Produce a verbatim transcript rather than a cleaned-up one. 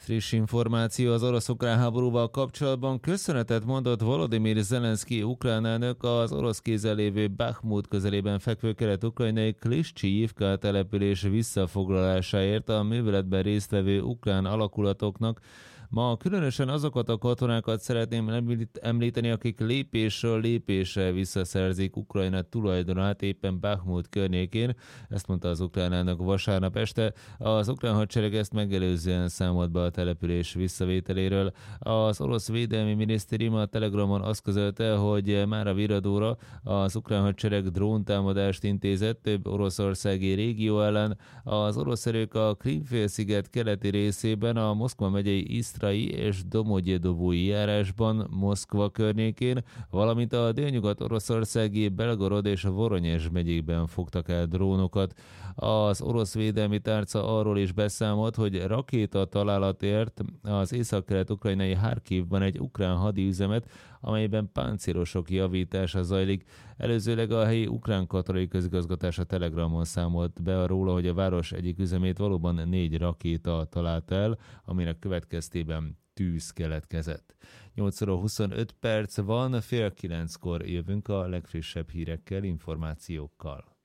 Friss információ az orosz-ukrán háborúval kapcsolatban. Köszönetet mondott Volodymyr Zelenszky ukrán elnök az orosz kézzel lévő Bakhmut közelében fekvő kelet-ukrajnai Klishchiyivka település visszafoglalásáért a műveletben résztvevő ukrán alakulatoknak. Ma különösen azokat a katonákat szeretném említeni, akik lépésről lépésre visszaszerzik Ukrajna tulajdonát éppen Bakhmut környékén. Ezt mondta az ukrán elnök vasárnap este. Az ukrán hadsereg ezt megelőzően számolt be a település visszavételéről. Az orosz védelmi minisztérium a Telegramon azt közölte, hogy már a viradóra az ukrán hadsereg dróntámadást intézett több oroszországi régió ellen. Az orosz erők a Krím-félsziget keleti részében, a Moszkva megyei Isztrai és Domogyedovói járásban, Moszkva környékén, valamint a délnyugat oroszországi Belgorod és a Voronyezs megyékben fogtak el drónokat. Az orosz védelmi tárca arról is beszámolt, hogy rakéta találatért az észak-kelet-ukrajnai Harkivban egy ukrán hadiüzemet, amelyben páncélosok javítása zajlik. Előzőleg a helyi ukrán katonai közigazgatás a Telegramon számolt be róla, hogy a város egyik üzemét valóban négy rakéta talált el, aminek következtében tűz keletkezett. nyolc óra huszonöt perc van, fél kilenckor jövünk a legfrissebb hírekkel, információkkal.